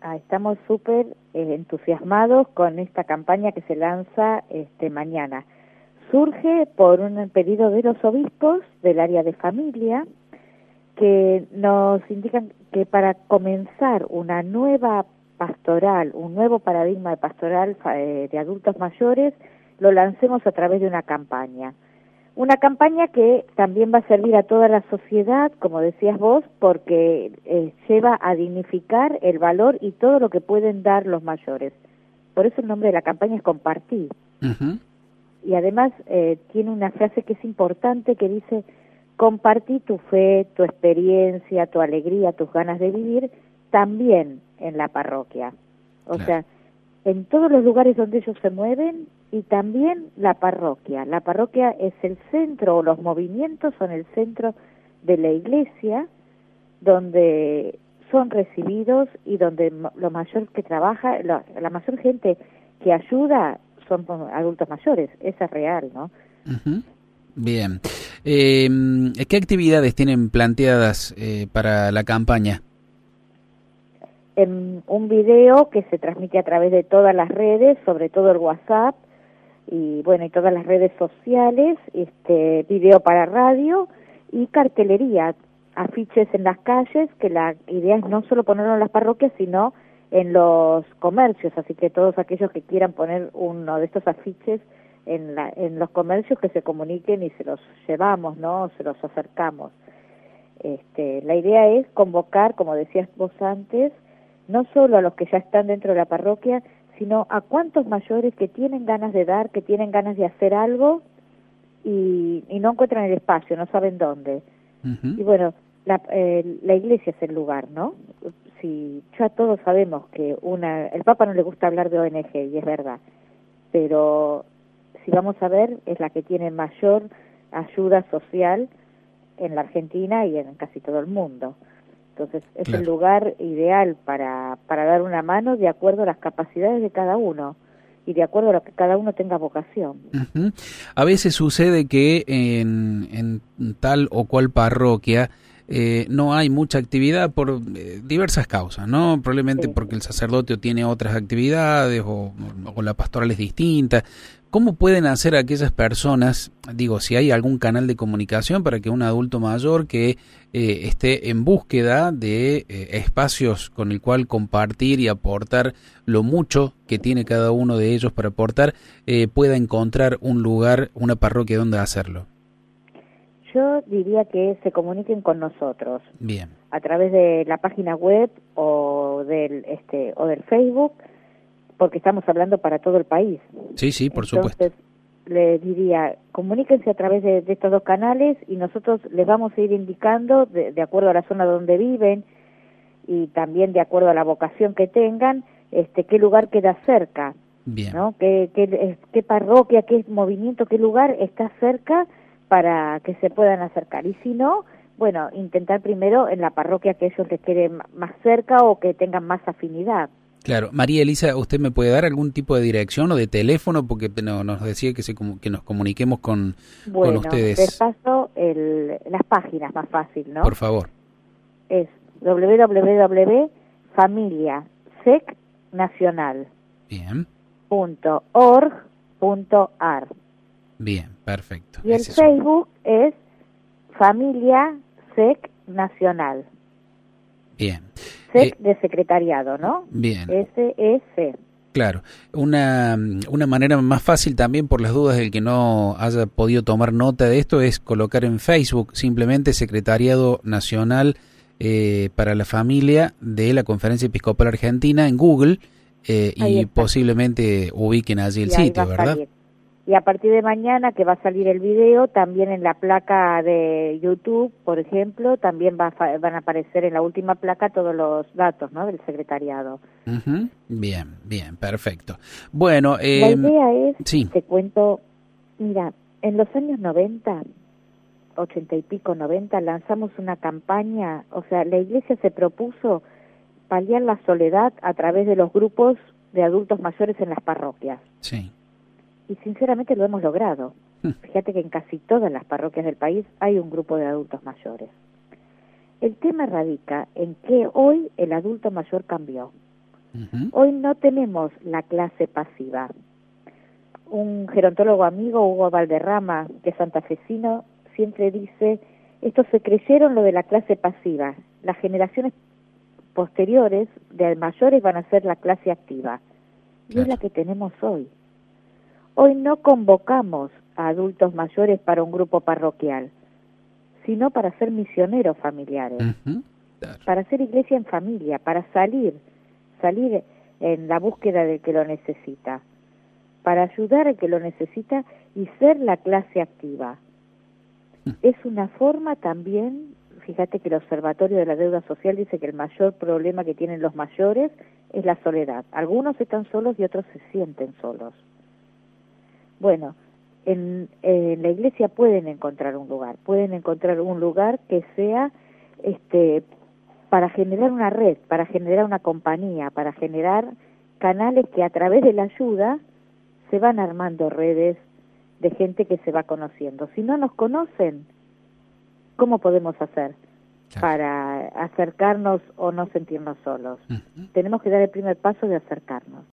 Estamos súper entusiasmados con esta campaña que se lanza mañana. Surge por un pedido de los obispos del área de familia que nos indican que para comenzar una nueva pastoral, un nuevo paradigma de pastoral de adultos mayores, lo lancemos a través de una campaña. Una campaña que también va a servir a toda la sociedad, como decías vos, porque lleva a dignificar el valor y todo lo que pueden dar los mayores. Por eso el nombre de la campaña es Compartir. Uh-huh. Y además tiene una frase que es importante que dice: compartí tu fe, tu experiencia, tu alegría, tus ganas de vivir, también en la parroquia. O sea, en todos los lugares donde ellos se mueven, y también la parroquia. La parroquia es el centro, o los movimientos son el centro de la iglesia, donde son recibidos y donde lo mayor que trabaja, la mayor gente que ayuda son adultos mayores. Eso es real, ¿no? Uh-huh. Bien. ¿Qué actividades tienen planteadas para la campaña? Un video que se transmite a través de todas las redes, sobre todo el WhatsApp, y bueno, y todas las redes sociales, video para radio y cartelería, afiches en las calles, que la idea es no solo ponerlo en las parroquias, sino en los comercios, así que todos aquellos que quieran poner uno de estos afiches en los comercios, que se comuniquen y se los llevamos, ¿no? Se los acercamos. La idea es convocar, como decías vos antes, no solo a los que ya están dentro de la parroquia, sino a cuantos mayores que tienen ganas de dar, que tienen ganas de hacer algo y no encuentran el espacio, no saben dónde. Uh-huh. Y bueno, la iglesia es el lugar, ¿no? Si ya todos sabemos que el Papa no le gusta hablar de ONG, y es verdad, pero si vamos a ver, es la que tiene mayor ayuda social en la Argentina y en casi todo el mundo. Entonces es el lugar ideal para dar una mano de acuerdo a las capacidades de cada uno y de acuerdo a lo que cada uno tenga vocación. Uh-huh. A veces sucede que en tal o cual parroquia no hay mucha actividad por diversas causas, ¿no? Probablemente porque el sacerdote tiene otras actividades o la pastoral es distinta. ¿Cómo pueden hacer aquellas personas, digo, si hay algún canal de comunicación para que un adulto mayor que esté en búsqueda de espacios con el cual compartir y aportar lo mucho que tiene cada uno de ellos para aportar, pueda encontrar un lugar, una parroquia donde hacerlo? Yo diría que se comuniquen con nosotros. Bien. A través de la página web o del Facebook, porque estamos hablando para todo el país. Sí, por supuesto. Entonces, les diría, comuníquense a través de estos dos canales y nosotros les vamos a ir indicando, de acuerdo a la zona donde viven y también de acuerdo a la vocación que tengan, qué lugar queda cerca. Bien. ¿No? ¿Qué parroquia, qué movimiento, qué lugar está cerca para que se puedan acercar? Y si no, bueno, intentar primero en la parroquia que ellos les quede más cerca o que tengan más afinidad. Claro. María Elisa, ¿usted me puede dar algún tipo de dirección o de teléfono? Porque nos decía que nos comuniquemos con ustedes. Bueno, les paso las páginas más fácil, ¿no? Por favor. Es www.familiasecnacional. Bien. .org.ar. Bien, perfecto. Y el Facebook es Familia Sec Nacional. Bien. Sec de secretariado, ¿no? Bien. SEC. Claro. Una manera más fácil también, por las dudas del que no haya podido tomar nota de esto, es colocar en Facebook simplemente Secretariado Nacional para la Familia de la Conferencia Episcopal Argentina en Google y posiblemente ubiquen allí el sitio, ¿verdad? Y a partir de mañana que va a salir el video, también en la placa de YouTube, por ejemplo, también van a aparecer en la última placa todos los datos, ¿no?, del secretariado. Uh-huh. Bien, perfecto. Bueno, la idea es, sí. Te cuento, mira, en los años 90, 80 y pico, 90, lanzamos una campaña, o sea, la iglesia se propuso paliar la soledad a través de los grupos de adultos mayores en las parroquias. Sí. Y sinceramente lo hemos logrado. Fíjate que en casi todas las parroquias del país hay un grupo de adultos mayores. El tema radica en que hoy el adulto mayor cambió. Hoy no tenemos la clase pasiva. Un gerontólogo amigo, Hugo Valderrama, que es santafesino, siempre dice, estos se creyeron lo de la clase pasiva. Las generaciones posteriores de mayores van a ser la clase activa. Y es la que tenemos hoy. Hoy no convocamos a adultos mayores para un grupo parroquial, sino para ser misioneros familiares, para hacer iglesia en familia, para salir en la búsqueda del que lo necesita, para ayudar al que lo necesita y ser la clase activa. Es una forma también, fíjate que el Observatorio de la Deuda Social dice que el mayor problema que tienen los mayores es la soledad. Algunos están solos y otros se sienten solos. Bueno, en la iglesia pueden encontrar un lugar que sea para generar una red, para generar una compañía, para generar canales que a través de la ayuda se van armando redes de gente que se va conociendo. Si no nos conocen, ¿cómo podemos hacer para acercarnos o no sentirnos solos? Tenemos que dar el primer paso de acercarnos.